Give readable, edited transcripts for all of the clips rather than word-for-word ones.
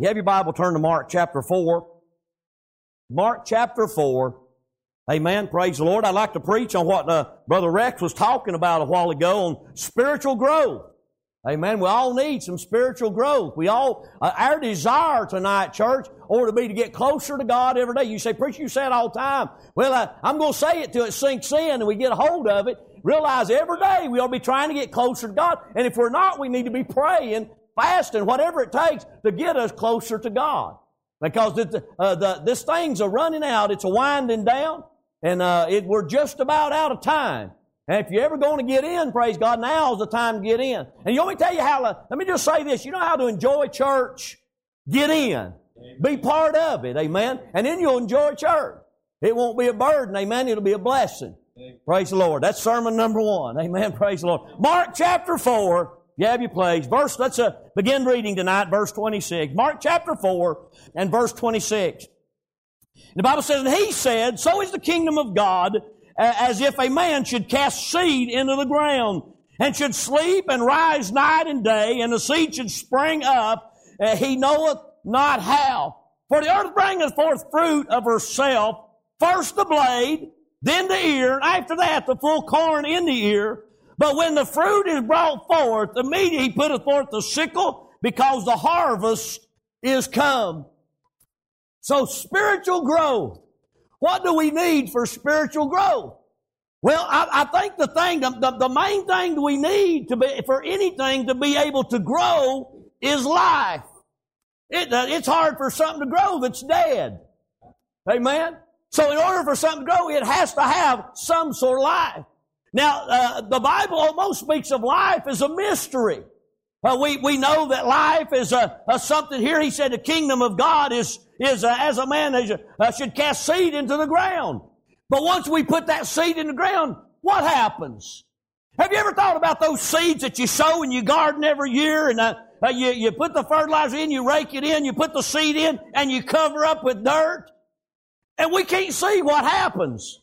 You have your Bible, turn to Mark chapter 4. Mark chapter 4. Amen. Praise the Lord. I'd like to preach on what Brother Rex was talking about a while ago on spiritual growth. Amen. We all need some spiritual growth. We all, our desire tonight, church, ought to be to get closer to God every day. You say, preacher, you say it all the time. Well, I'm going to say it till it sinks in and we get a hold of it. Realize every day we ought to be trying to get closer to God. And if we're not, we need to be praying, fasting, whatever it takes to get us closer to God. Because this thing's a running out. It's a winding down. And we're just about out of time. And if you're ever going to get in, praise God, now's the time to get in. And you want me to tell you how, let me just say this. You know how to enjoy church? Get in. Amen. Be part of it. Amen. And then you'll enjoy church. It won't be a burden. Amen. It'll be a blessing. Amen. Praise the Lord. That's sermon number 1. Amen. Praise the Lord. Mark chapter 4. You have your place. Let's begin reading tonight, verse 26. Mark chapter 4 and verse 26. The Bible says, and he said, so is the kingdom of God, as if a man should cast seed into the ground, and should sleep and rise night and day, and the seed should spring up, he knoweth not how. For the earth bringeth forth fruit of herself, first the blade, then the ear, and after that the full corn in the ear. But when the fruit is brought forth, immediately he putteth forth the sickle, because the harvest is come. So spiritual growth. What do we need for spiritual growth? Well, I think the main thing we need for anything to be able to grow is life. It's hard for something to grow that's dead. Amen? So in order for something to grow, it has to have some sort of life. Now, the Bible almost speaks of life as a mystery. We know that life is something here. He said the kingdom of God is as a man should cast seed into the ground. But once we put that seed in the ground, what happens? Have you ever thought about those seeds that you sow and you garden every year, and you put the fertilizer in, you rake it in, you put the seed in, and you cover up with dirt? And we can't see what happens.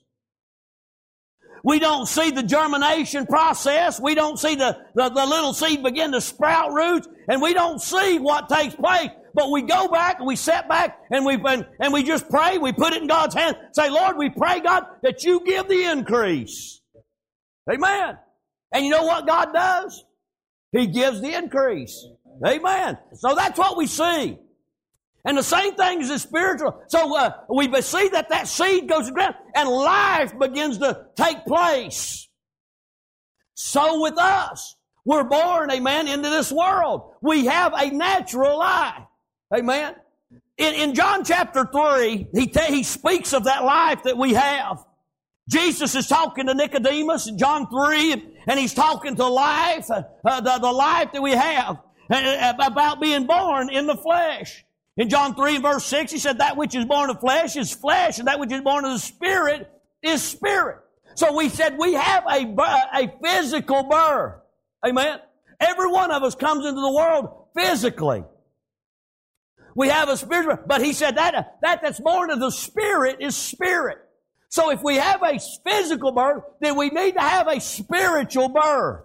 We don't see the germination process. We don't see the little seed begin to sprout roots, and we don't see what takes place. But we go back and we sit back and we just pray. We put it in God's hands. Say, Lord, we pray, God, that you give the increase. Amen. And you know what God does? He gives the increase. Amen. So that's what we see. And the same thing is the spiritual. So we see that seed goes to the ground and life begins to take place. So with us, we're born, amen, into this world. We have a natural life. Amen. In John chapter 3, he speaks of that life that we have. Jesus is talking to Nicodemus in John 3, and he's talking to life, the life that we have, about being born in the flesh. In John 3 and verse 6, he said, that which is born of flesh is flesh, and that which is born of the Spirit is spirit. So we said we have a physical birth. Amen. Every one of us comes into the world physically. We have a spiritual birth. But he said that's born of the Spirit is spirit. So if we have a physical birth, then we need to have a spiritual birth.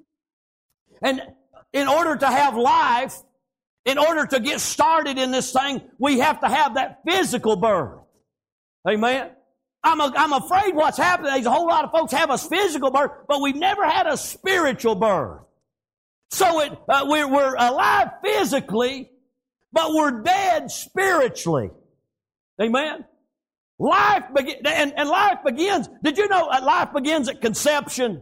And in order to have life, in order to get started in this thing, we have to have that physical birth. Amen? I'm afraid what's happening is a whole lot of folks have a physical birth, but we've never had a spiritual birth. So we're alive physically, but we're dead spiritually. Amen? Life begins. Did you know life begins at conception?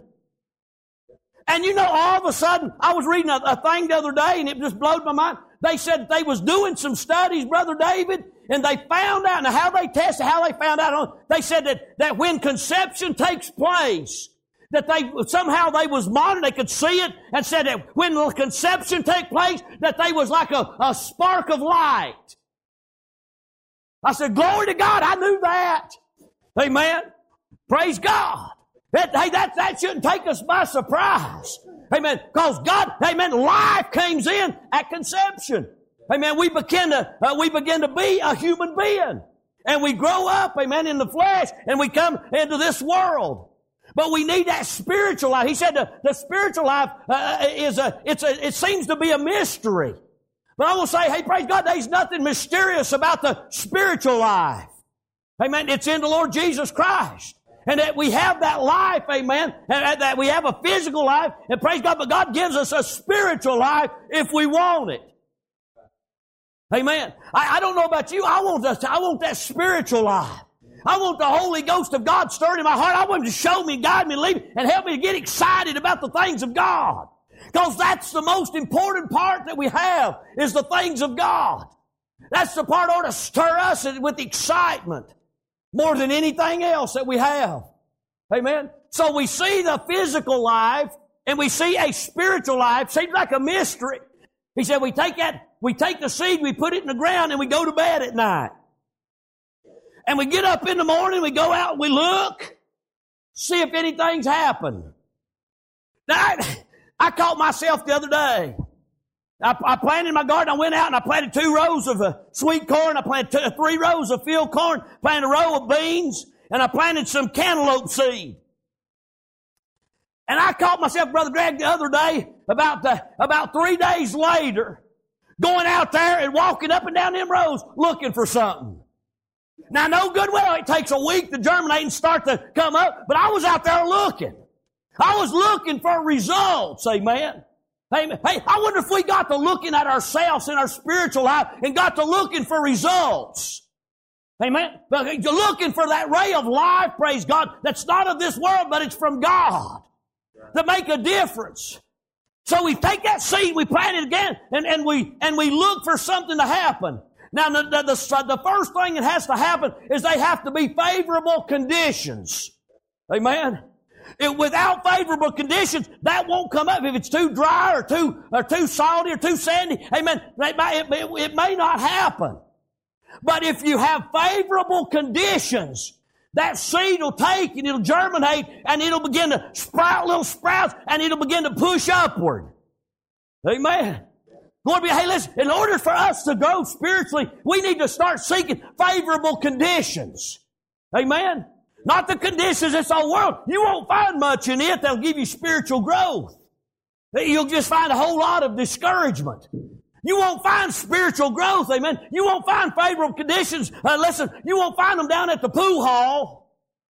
And you know, all of a sudden, I was reading a thing the other day, and it just blew my mind. They said they was doing some studies, Brother David, and they found out, and how they tested, how they found out, they said that when conception takes place, that they was monitored, they could see it, and said that when the conception take place, that they was like a spark of light. I said, glory to God, I knew that. Amen. Praise God. That shouldn't take us by surprise. Amen. Because God, amen, life comes in at conception. Amen. We begin to be a human being. And we grow up, amen, in the flesh, and we come into this world. But we need that spiritual life. He said the spiritual life it seems to be a mystery. But I will say, hey, praise God, there's nothing mysterious about the spiritual life. Amen. It's in the Lord Jesus Christ. And that we have that life, amen, and that we have a physical life, and praise God, but God gives us a spiritual life if we want it. Amen. I don't know about you, I want that spiritual life. I want the Holy Ghost of God stirred in my heart. I want Him to show me, guide me, lead me, and help me to get excited about the things of God. Because that's the most important part that we have, is the things of God. That's the part that ought to stir us with excitement more than anything else that we have. Amen? So we see the physical life and we see a spiritual life. Seems like a mystery. He said we take the seed, we put it in the ground, and we go to bed at night. And we get up in the morning, we go out and we look, see if anything's happened. Now, I caught myself the other day. I planted my garden. I went out and I planted 2 rows of sweet corn. I planted 3 rows of field corn, planted a row of beans, and I planted some cantaloupe seed. And I caught myself, Brother Greg, the other day, about 3 days later, going out there and walking up and down them rows looking for something. Now, no good well, it takes a week to germinate and start to come up, but I was out there looking. I was looking for results, amen. Amen. Hey, I wonder if we got to looking at ourselves in our spiritual life and got to looking for results. Amen. But you're looking for that ray of life, praise God, that's not of this world, but it's from God to make a difference. So we take that seed, we plant it again, and we look for something to happen. Now, the first thing that has to happen is they have to be favorable conditions. Amen. Without favorable conditions, that won't come up. If it's too dry or too salty or too sandy, amen, it may not happen. But if you have favorable conditions, that seed will take and it'll germinate and it'll begin to sprout little sprouts and it'll begin to push upward. Amen. Lord, hey, listen, in order for us to grow spiritually, we need to start seeking favorable conditions. Amen. Not the conditions of this old world. You won't find much in it that'll give you spiritual growth. You'll just find a whole lot of discouragement. You won't find spiritual growth, amen. You won't find favorable conditions. Listen, you won't find them down at the pool hall.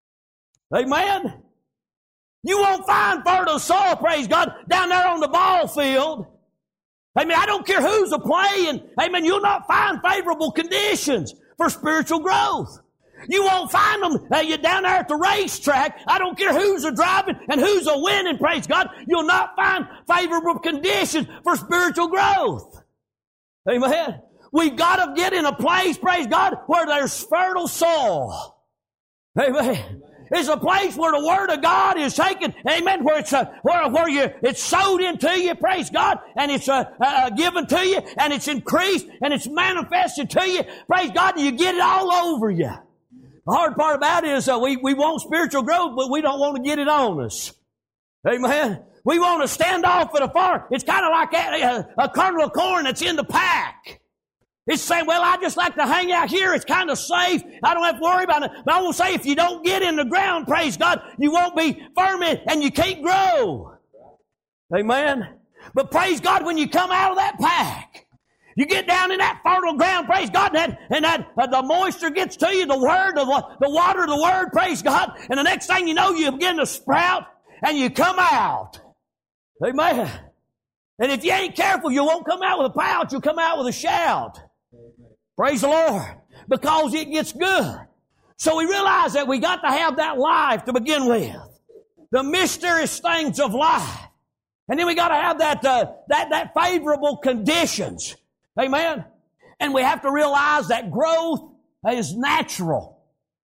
Amen. You won't find fertile soil, praise God, down there on the ball field. Amen. I don't care who's a-playing. Amen. You'll not find favorable conditions for spiritual growth. You won't find them you're down there at the racetrack. I don't care who's a-driving and who's a-winning, praise God. You'll not find favorable conditions for spiritual growth. Amen. We've got to get in a place, praise God, where there's fertile soil. Amen. It's a place where the Word of God is taken, amen, where it's sowed into you, praise God, and it's given to you, and it's increased, and it's manifested to you, praise God, and you get it all over you. The hard part about it is we want spiritual growth, but we don't want to get it on us. Amen. We want to stand off at a far. It's kind of like a kernel of corn that's in the pack. It's saying, well, I just like to hang out here. It's kind of safe. I don't have to worry about it. But I will say, if you don't get in the ground, praise God, you won't be firm and you can't grow. Amen. But praise God, when you come out of that pack, you get down in that fertile ground, praise God, and the moisture gets to you, the Word, the water of the Word, praise God, and the next thing you know, you begin to sprout and you come out. Amen. And if you ain't careful, you won't come out with a pout, you'll come out with a shout. Praise the Lord. Because it gets good. So we realize that we got to have that life to begin with. The mysterious things of life. And then we got to have that favorable conditions. Amen. And we have to realize that growth is natural.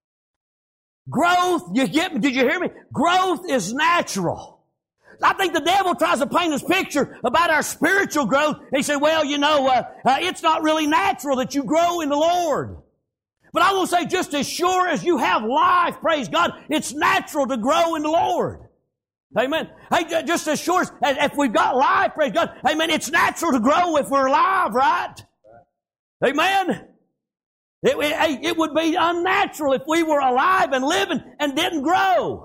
Growth, did you hear me? Growth is natural. I think the devil tries to paint this picture about our spiritual growth. He said, well, it's not really natural that you grow in the Lord. But I will say, just as sure as you have life, praise God, it's natural to grow in the Lord. Amen. Hey, just as sure as if we've got life, praise God, amen, it's natural to grow if we're alive, right? Amen. It would be unnatural if we were alive and living and didn't grow.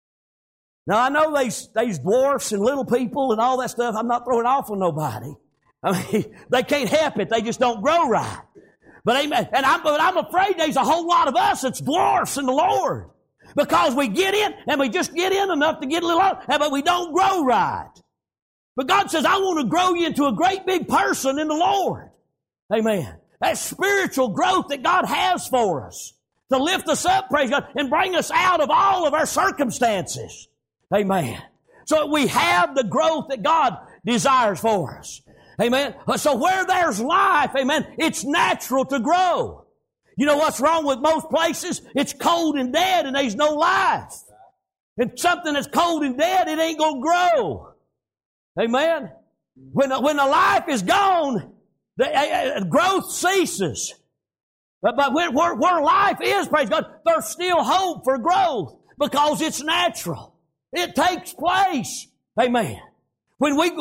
Now, I know these dwarfs and little people and all that stuff, I'm not throwing off on nobody. I mean, they can't help it. They just don't grow right. But amen. And I'm afraid there's a whole lot of us that's dwarfs in the Lord. Because we get in, and we just get in enough to get a little out, but we don't grow right. But God says, I want to grow you into a great big person in the Lord. Amen. That spiritual growth that God has for us. To lift us up, praise God, and bring us out of all of our circumstances. Amen. So we have the growth that God desires for us. Amen. So where there's life, amen, it's natural to grow. You know what's wrong with most places? It's cold and dead and there's no life. And something that's cold and dead, it ain't going to grow. Amen. When the life is gone, the growth ceases. But where life is, praise God, there's still hope for growth because it's natural. It takes place. Amen. When we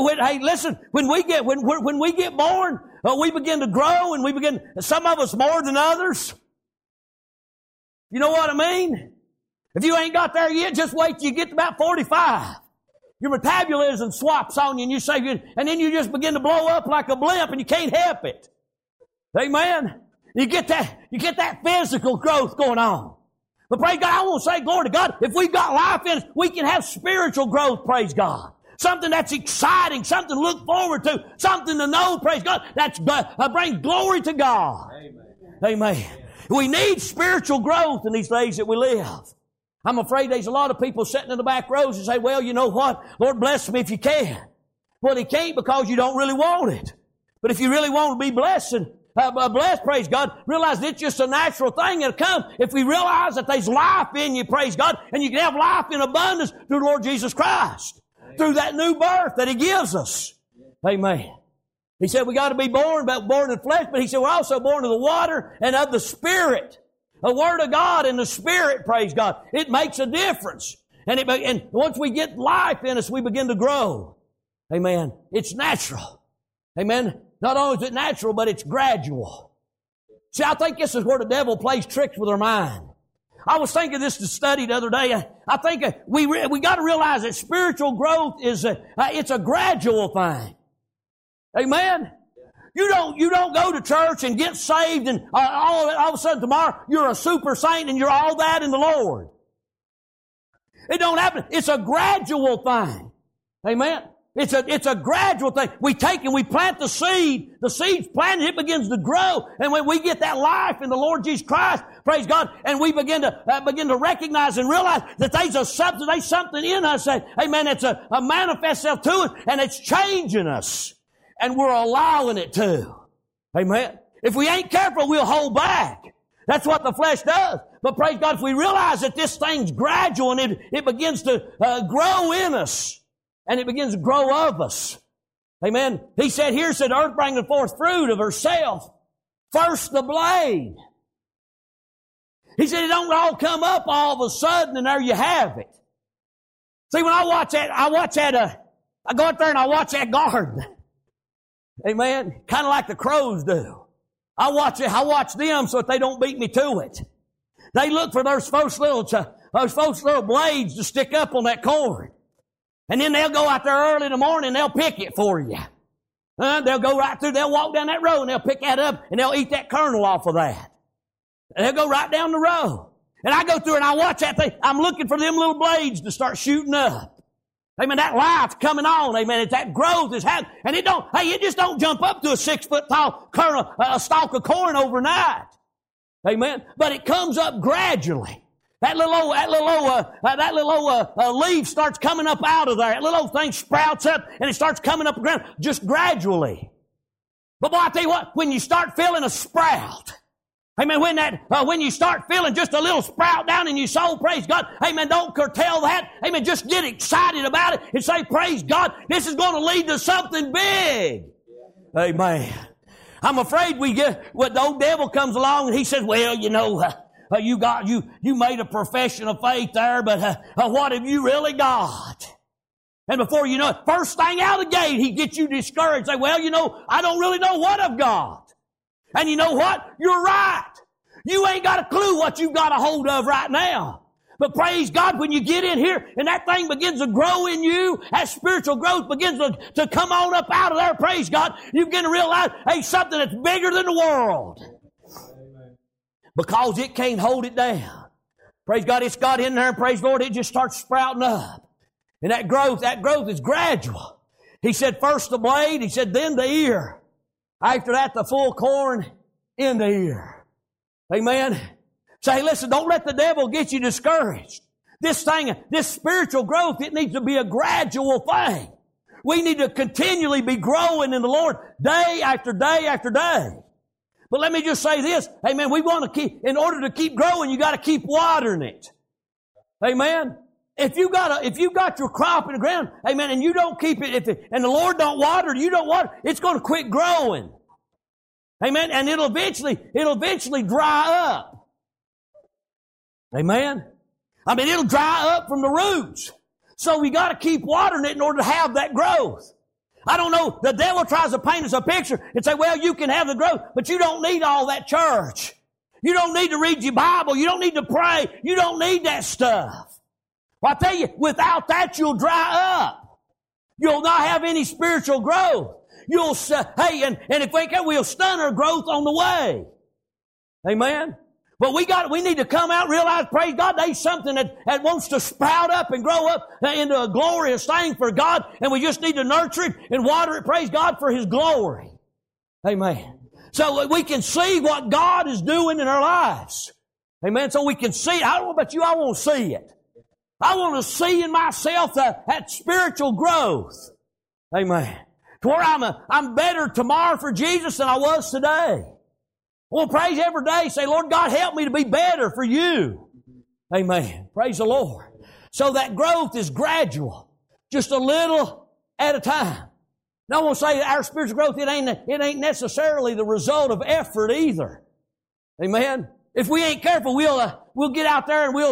get born, we begin to grow and some of us more than others. You know what I mean? If you ain't got there yet, just wait till you get to about 45. Your metabolism swaps on you and you say, and then you just begin to blow up like a blimp and you can't help it. Amen. You get that physical growth going on. But praise God, I want to say, glory to God, if we've got life in us, we can have spiritual growth, praise God. Something that's exciting, something to look forward to, something to know, praise God, that's brings glory to God. Amen. Amen. We need spiritual growth in these days that we live. I'm afraid there's a lot of people sitting in the back rows and say, well, you know what? Lord, bless me if you can. Well, He can't because you don't really want it. But if you really want to be blessed, praise God, realize it's just a natural thing that'll come if we realize that there's life in you, praise God, and you can have life in abundance through the Lord Jesus Christ, through that new birth that He gives us. Amen. He said we got to be born in flesh, but He said we're also born of the water and of the Spirit. The Word of God and the Spirit, praise God. It makes a difference. And once we get life in us, we begin to grow. Amen. It's natural. Amen. Not only is it natural, but it's gradual. See, I think this is where the devil plays tricks with our mind. I was thinking this to study the other day. I think we got to realize that spiritual growth is it's a gradual thing. Amen. You don't go to church and get saved and all of a sudden tomorrow you're a super saint and you're all that in the Lord. It don't happen. It's a gradual thing. Amen. It's a gradual thing. We take and we plant the seed. The seed's planted, it begins to grow. And when we get that life in the Lord Jesus Christ, praise God, and we begin to recognize and realize that there's something in us that, amen, it's a manifest self to us, and it's changing us. And we're allowing it to. Amen. If we ain't careful, we'll hold back. That's what the flesh does. But praise God, if we realize that this thing's gradual and it begins to grow in us, and it begins to grow of us. Amen. He said, here said, earth bringeth forth fruit of herself. First the blade. He said, it don't all come up all of a sudden and there you have it. See, when I go out there and I watch that garden. Amen. Kind of like the crows do. I watch them so that they don't beat me to it. They look for those folks little blades to stick up on that corn. And then they'll go out there early in the morning and they'll pick it for you. They'll go right through, they'll walk down that road and they'll pick that up and they'll eat that kernel off of that. And they'll go right down the road. And I go through and I watch that thing. I'm looking for them little blades to start shooting up. Amen. That life's coming on. Amen. It's that growth is happening. And it just don't jump up to a 6-foot tall kernel, a stalk of corn overnight. Amen. But it comes up gradually. That little leaf starts coming up out of there. That little old thing sprouts up and it starts coming up the ground just gradually. But boy, I tell you what, when you start feeling a sprout, amen, when you start feeling just a little sprout down in your soul, praise God, amen, don't curtail that. Amen, just get excited about it and say, praise God, this is going to lead to something big. Amen. I'm afraid the old devil comes along and he says, well, you know, you made a profession of faith there, but what have you really got? And before you know it, first thing out of the gate, he gets you discouraged. Say, well, you know, I don't really know what I've got. And you know what? You're right. You ain't got a clue what you've got a hold of right now. But praise God, when you get in here and that thing begins to grow in you, that spiritual growth begins to come on up out of there, praise God, you begin to realize, hey, something that's bigger than the world. Because it can't hold it down. Praise God, it's got in there, and praise the Lord, it just starts sprouting up. And that growth is gradual. He said, first the blade, he said, then the ear. After that, the full corn in the ear. Amen. So, hey, listen, don't let the devil get you discouraged. This spiritual growth, it needs to be a gradual thing. We need to continually be growing in the Lord day after day after day. But let me just say this, amen, in order to keep growing, you got to keep watering it. Amen. If you got your crop in the ground, amen, and you don't keep it, and the Lord don't water, you don't water, it's going to quit growing. Amen. And it'll eventually dry up. Amen. I mean, it'll dry up from the roots. So we got to keep watering it in order to have that growth. I don't know, the devil tries to paint us a picture and say, well, you can have the growth, but you don't need all that church. You don't need to read your Bible. You don't need to pray. You don't need that stuff. Well, I tell you, without that, you'll dry up. You'll not have any spiritual growth. And if we can, we'll stun our growth on the way. Amen. But we need to come out and realize, praise God, there's something that wants to sprout up and grow up into a glorious thing for God, and we just need to nurture it and water it, praise God, for His glory. Amen. So we can see what God is doing in our lives. Amen. So we can see, I don't know about you, I want to see it. I want to see in myself that spiritual growth. Amen. To where I'm better tomorrow for Jesus than I was today. Well, praise every day. Say, Lord God, help me to be better for you. Amen. Praise the Lord. So that growth is gradual. Just a little at a time. Now I want to say that our spiritual growth, it ain't necessarily the result of effort either. Amen. If we ain't careful, we'll get out there and we'll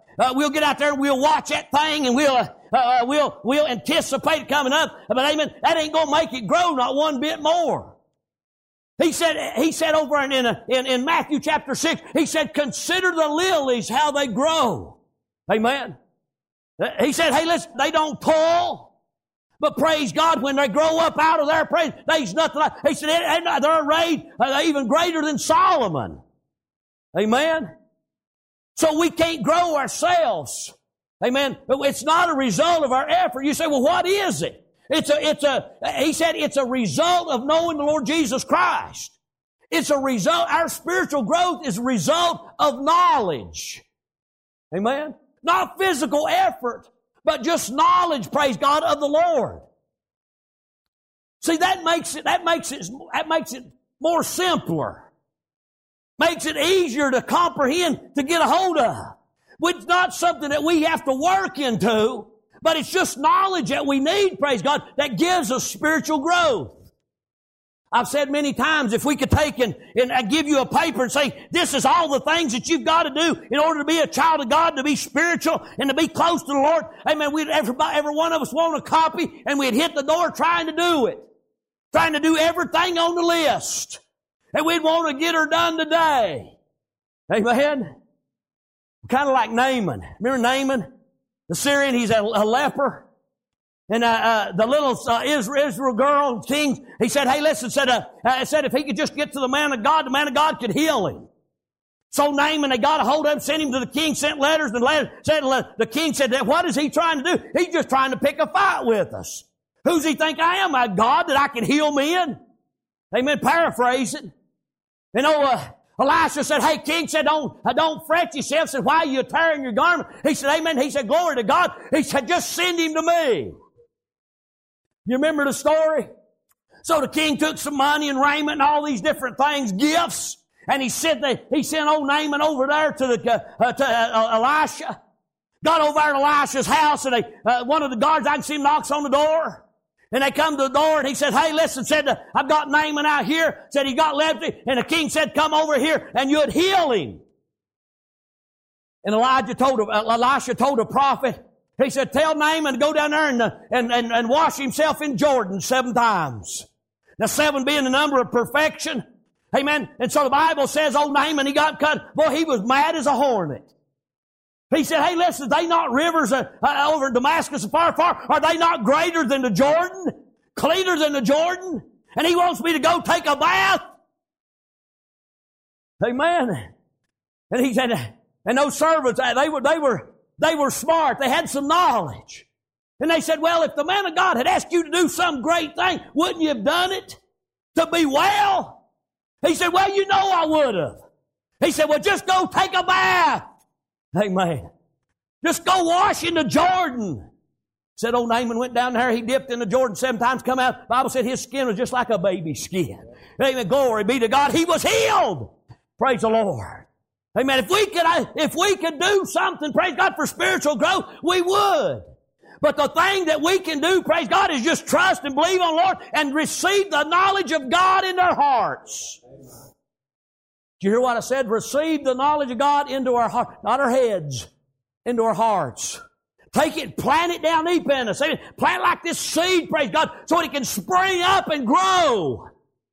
watch that thing and we'll anticipate it coming up. But amen, that ain't going to make it grow not one bit more. He said over in Matthew chapter 6, he said, consider the lilies, how they grow. Amen. He said, hey, listen, they don't pull, but praise God, when they grow up out of there, praise, there's nothing like, he said, they're arrayed even greater than Solomon. Amen. So we can't grow ourselves. Amen. It's not a result of our effort. You say, well, what is it? He said it's a result of knowing the Lord Jesus Christ. It's a result, our spiritual growth is a result of knowledge. Amen? Not physical effort, but just knowledge, praise God, of the Lord. See, that makes it more simpler. Makes it easier to comprehend, to get a hold of. It's not something that we have to work into, but it's just knowledge that we need, praise God, that gives us spiritual growth. I've said many times, if we could take and give you a paper and say, this is all the things that you've got to do in order to be a child of God, to be spiritual and to be close to the Lord. Amen. Every one of us want a copy, and we'd hit the door trying to do it. Trying to do everything on the list. And we'd want to get her done today. Amen. Kind of like Naaman. Remember Naaman? The Syrian, he's a leper. And the little Israel girl, king, he said, hey, listen, said if he could just get to the man of God could heal him. So Naaman, they got a hold of him, sent him to the king, sent letters, and the king said, what is he trying to do? He's just trying to pick a fight with us. Who's he think I am? A God that I can heal men? Amen, paraphrasing. You know, Elisha said, hey, king, said, don't fret yourself. Said, why are you tearing your garment? He said, amen. He said, glory to God. He said, just send him to me. You remember the story? So the king took some money and raiment and all these different things, gifts, and he sent old Naaman over there to Elisha. Got over there to Elisha's house, and one of the guards, I can see him, knocks on the door. And they come to the door, and he said, hey, listen, said, I've got Naaman out here. Said, he got leprosy. And the king said, come over here, and you'd heal him. And Elisha told the prophet, he said, tell Naaman to go down there and wash himself in Jordan 7 times. Now, 7 being the number of perfection. Amen. And so the Bible says, old Naaman, he got cut. Boy, he was mad as a hornet. He said, hey, listen, are they not rivers over in Damascus and far, far? Are they not greater than the Jordan? Cleaner than the Jordan? And he wants me to go take a bath? Amen. And he said, and those servants, they were smart. They had some knowledge. And they said, well, if the man of God had asked you to do some great thing, wouldn't you have done it? To be well? He said, well, you know I would have. He said, well, just go take a bath. Amen. Just go wash in the Jordan. Said old Naaman went down there, he dipped in the Jordan 7 times, come out. The Bible said his skin was just like a baby's skin. Amen. Glory be to God. He was healed. Praise the Lord. Amen. If we could do something, praise God, for spiritual growth, we would. But the thing that we can do, praise God, is just trust and believe on the Lord and receive the knowledge of God in their hearts. Did you hear what I said? Receive the knowledge of God into our hearts, not our heads, into our hearts. Take it, plant it down deep in us. Plant like this seed, praise God, so it can spring up and grow.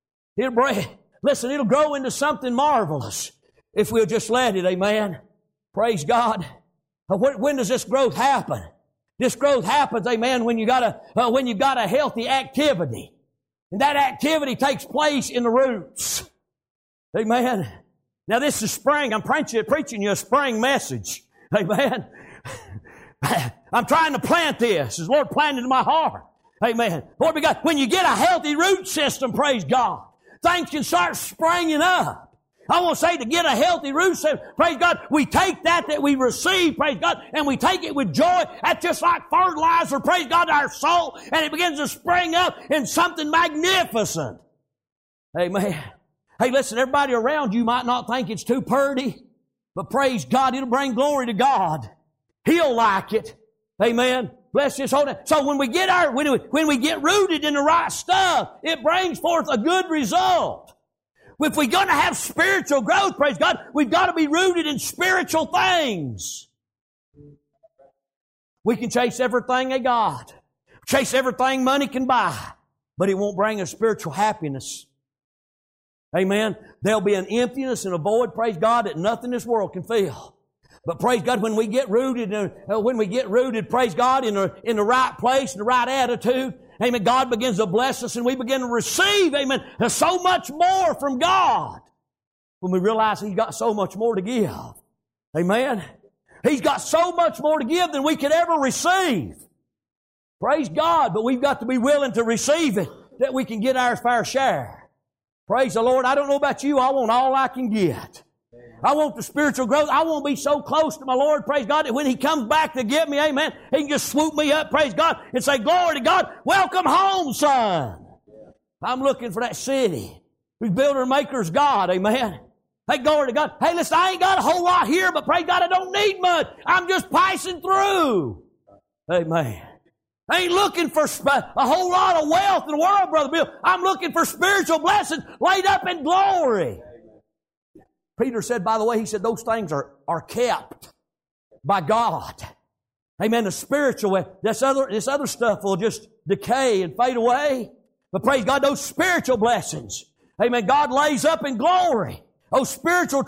It'll grow into something marvelous if we'll just let it, amen. Praise God. When does this growth happen? This growth happens, amen, when you've got a healthy activity. And that activity takes place in the roots. Amen. Now this is spring. I'm preaching you a spring message. Amen. I'm trying to plant this. As the Lord planted in my heart. Amen. Lord, when you get a healthy root system, praise God, things can start springing up. I want to say to get a healthy root system, praise God, we take that we receive, praise God, and we take it with joy. That's just like fertilizer, praise God, to our soul, and it begins to spring up in something magnificent. Amen. Hey, listen, everybody around you might not think it's too purty, but praise God, it'll bring glory to God. He'll like it. Amen. Bless His holy name. So when we get rooted in the right stuff, it brings forth a good result. If we're going to have spiritual growth, praise God, we've got to be rooted in spiritual things. We can chase everything of God, chase everything money can buy, but it won't bring us spiritual happiness. Amen. There'll be an emptiness and a void, praise God, that nothing in this world can fill. But praise God, when we get rooted, praise God, in the right place, in the right attitude, amen, God begins to bless us and we begin to receive, amen, so much more from God. When we realize He's got so much more to give. Amen. He's got so much more to give than we could ever receive. Praise God, but we've got to be willing to receive it that we can get our fair share. Praise the Lord. I don't know about you, I want all I can get. I want the spiritual growth. I want to be so close to my Lord, praise God, that when He comes back to get me, amen, He can just swoop me up, praise God, and say, glory to God, welcome home, son. I'm looking for that city whose builder and maker is God, amen. Hey, glory to God. Hey, listen, I ain't got a whole lot here, but praise God, I don't need much. I'm just passing through. Amen. I ain't looking for a whole lot of wealth in the world, Brother Bill. I'm looking for spiritual blessings laid up in glory. Peter said, by the way, he said, those things are kept by God. Amen. The spiritual, this other stuff will just decay and fade away. But praise God, those spiritual blessings, amen, God lays up in glory. Those spiritual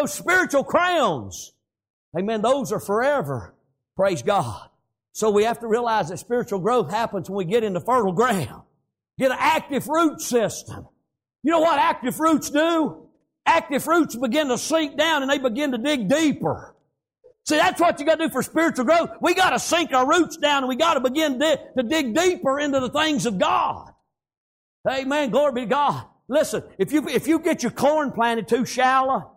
crowns, amen, those are forever. Praise God. So we have to realize that spiritual growth happens when we get into fertile ground. Get an active root system. You know what active roots do? Active roots begin to sink down and they begin to dig deeper. See, that's what you got to do for spiritual growth. We got to sink our roots down and we got to begin to dig deeper into the things of God. Amen. Glory be to God. Listen, if you get your corn planted too shallow,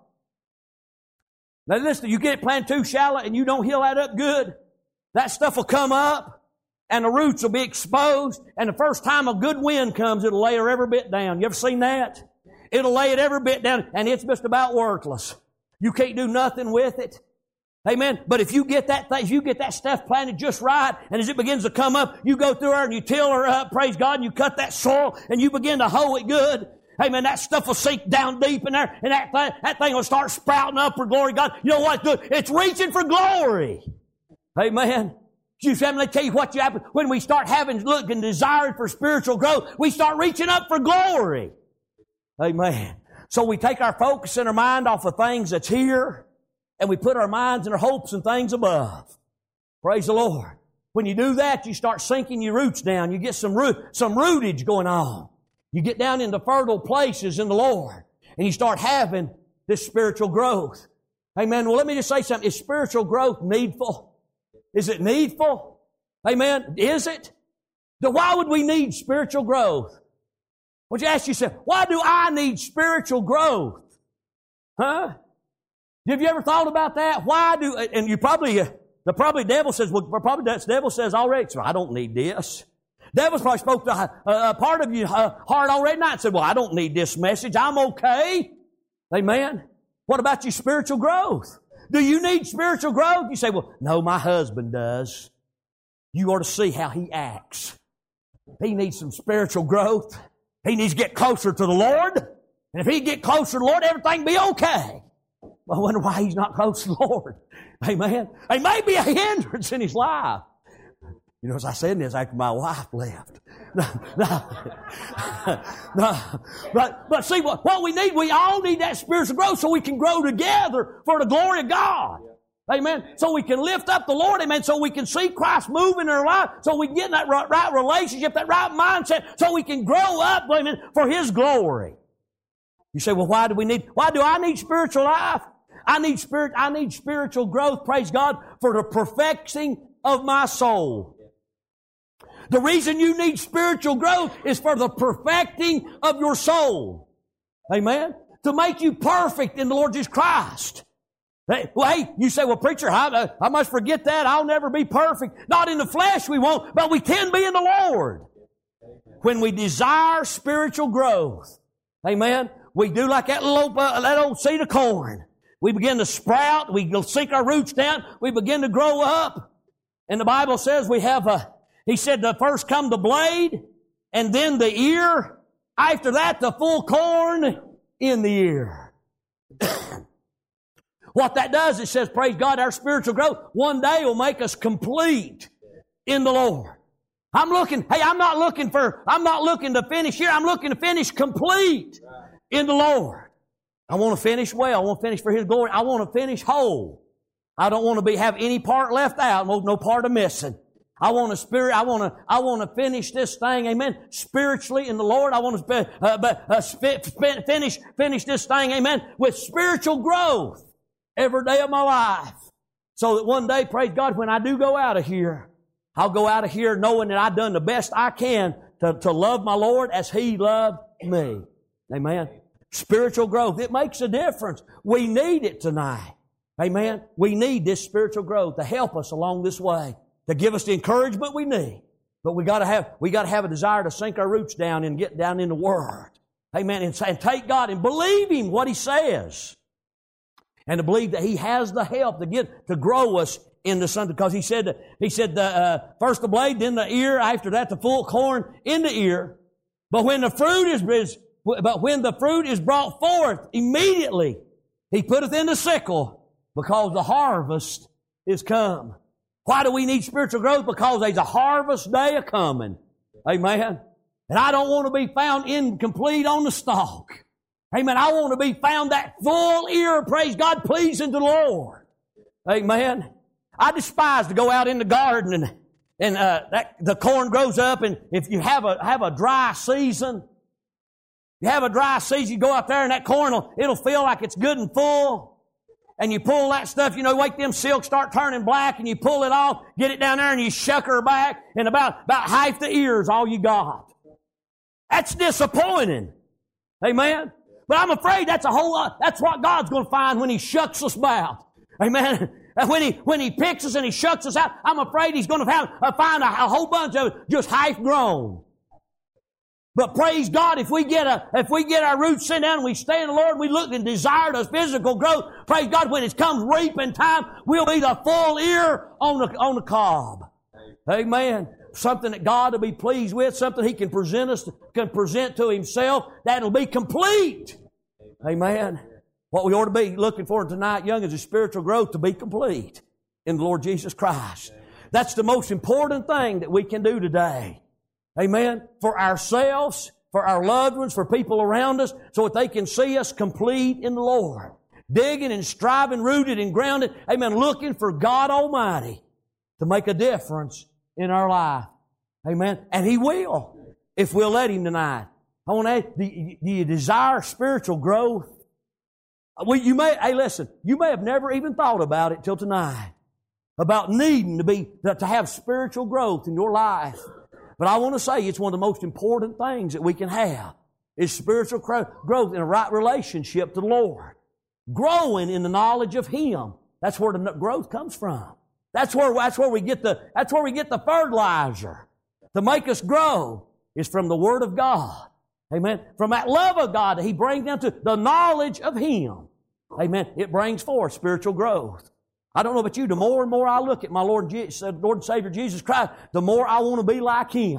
now listen, you get it planted too shallow and you don't heal that up good, that stuff will come up and the roots will be exposed, and the first time a good wind comes, it'll lay her every bit down. You ever seen that? It'll lay it every bit down, and it's just about worthless. You can't do nothing with it. Amen. But if you get that stuff planted just right, and as it begins to come up, you go through her and you till her up, praise God, and you cut that soil, and you begin to hoe it good. Amen. That stuff will sink down deep in there, and that thing will start sprouting up for glory to God. You know what? It's reaching for glory. Amen. Let me tell you what happens when we start looking, desiring for spiritual growth. We start reaching up for glory. Amen. So we take our focus and our mind off of things that's here, and we put our minds and our hopes in things above. Praise the Lord. When you do that, you start sinking your roots down. You get some rootage going on. You get down into fertile places in the Lord, and you start having this spiritual growth. Amen. Well, let me just say something. Is spiritual growth needful? Is it needful? Amen. Is it? So why would we need spiritual growth? Would you ask yourself, why do I need spiritual growth? Huh? Have you ever thought about that? Why do, and you probably, the devil says, well, probably the devil says already, so I don't need this. Devil's probably spoke to a part of your heart already tonight and said, well, I don't need this message. I'm okay. Amen. What about your spiritual growth? Do you need spiritual growth? You say, well, no, my husband does. You ought to see how he acts. He needs some spiritual growth. He needs to get closer to the Lord. And if he get closer to the Lord, everything will be okay. I wonder why he's not close to the Lord. Amen. It may be a hindrance in his life. You know, as I said this after my wife left. But see, what we need, we all need that spiritual growth so we can grow together for the glory of God. Amen. So we can lift up the Lord. Amen. So we can see Christ move in our life. So we get in that right relationship, that right mindset, so we can grow up, amen, for His glory. You say, well, why do I need spiritual life? I need spiritual growth, praise God, for the perfecting of my soul. The reason you need spiritual growth is for the perfecting of your soul. Amen. To make you perfect in the Lord Jesus Christ. Hey, you say, well, preacher, I must forget that. I'll never be perfect. Not in the flesh we won't, but we can be in the Lord. When we desire spiritual growth, amen, we do like that old seed of corn. We begin to sprout. We sink our roots down. We begin to grow up. And the Bible says He said the first come the blade, and then the ear. After that, the full corn in the ear. What that does, it says, praise God, our spiritual growth one day will make us complete in the Lord. I'm not looking to finish here. I'm looking to finish complete in the Lord. I want to finish well. I want to finish for His glory. I want to finish whole. I don't want to have any part left out, no part of missing. I want to finish this thing, amen, spiritually in the Lord. I want to finish this thing, amen, with spiritual growth every day of my life. So that one day, praise God, when I do go out of here, I'll go out of here knowing that I've done the best I can to love my Lord as He loved me. Amen. Spiritual growth, it makes a difference. We need it tonight. Amen. We need this spiritual growth to help us along this way, to give us the encouragement we need. But we got to have a desire to sink our roots down and get down in the Word. Amen. And take God and believe Him what He says. And to believe that He has the help to grow us into something. Because He said first the blade, then the ear, after that the full corn in the ear. But when the fruit is brought forth, immediately He putteth in the sickle, because the harvest is come. Why do we need spiritual growth? Because there's a harvest day a-coming. Amen. And I don't want to be found incomplete on the stalk. Amen. I want to be found that full ear, praise God, pleasing to the Lord. Amen. I despise to go out in the garden and the corn grows up, and if you have a dry season, you go out there and that corn it'll feel like it's good and full. And you pull that stuff, wait them silks start turning black, and you pull it off, get it down there, and you shuck her back, and about half the ear is all you got. That's disappointing. Amen. But I'm afraid that's what God's going to find when He shucks us out. Amen. And when He picks us and He shucks us out, I'm afraid He's going to find a whole bunch of it just half grown. But praise God, if we get our roots sent down and we stay in the Lord and we look and desire the physical growth, praise God, when it comes reaping time, we'll be the full ear on the cob. Amen. Something that God will be pleased with, something He can present to Himself, that'll be complete. Amen. What we ought to be looking for tonight, young, is a spiritual growth to be complete in the Lord Jesus Christ. That's the most important thing that we can do today. Amen. For ourselves, for our loved ones, for people around us, so that they can see us complete in the Lord. digging and striving, rooted and grounded, amen, looking for God Almighty to make a difference in our life. Amen. And He will, if we'll let Him tonight. I want to ask, do you desire spiritual growth? Well, listen, you may have never even thought about it till tonight, about needing to have spiritual growth in your life. But I want to say it's one of the most important things that we can have is spiritual growth in a right relationship to the Lord. Growing in the knowledge of Him. That's where the growth comes from. That's where we get the fertilizer to make us grow is from the Word of God. Amen. From that love of God that He brings down to the knowledge of Him. Amen. It brings forth spiritual growth. I don't know about you, the more and more I look at my Lord and Savior Jesus Christ, the more I want to be like Him.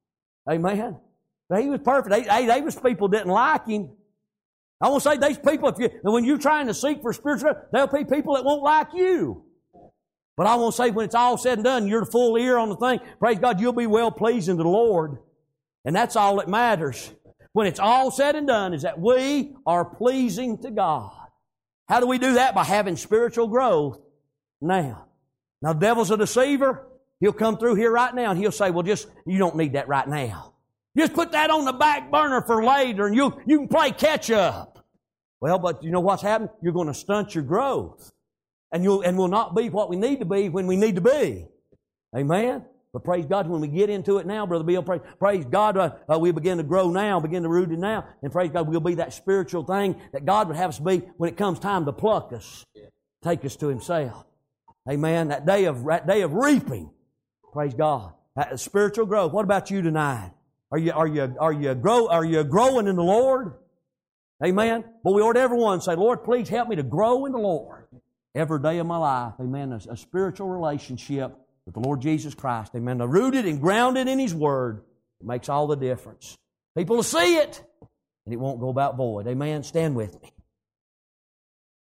Amen. He was perfect. They was people that didn't like Him. I want to say these people, when you're trying to seek for spiritual growth, there'll be people that won't like you. But I want to say when it's all said and done, you're the full ear on the thing, praise God, you'll be well pleasing to the Lord. And that's all that matters. When it's all said and done is that we are pleasing to God. How do we do that? By having spiritual growth now. Now, the devil's a deceiver. He'll come through here right now and he'll say, well, you don't need that right now. Just put that on the back burner for later and you can play catch up. Well, but you know what's happening? You're going to stunt your growth. And we'll not be what we need to be when we need to be. Amen? But praise God, when we get into it now, Brother Bill, praise God, we begin to grow now, begin to root it now, and praise God, we'll be that spiritual thing that God would have us be when it comes time to pluck us, take us to Himself. Amen. That day of reaping. Praise God. Spiritual growth. What about you tonight? Are you growing in the Lord? Amen. But we ought to everyone say, Lord, please help me to grow in the Lord every day of my life. Amen. A spiritual relationship with the Lord Jesus Christ. Amen. Rooted and grounded in His Word. It makes all the difference. People will see it, and it won't go about void. Amen. Stand with me.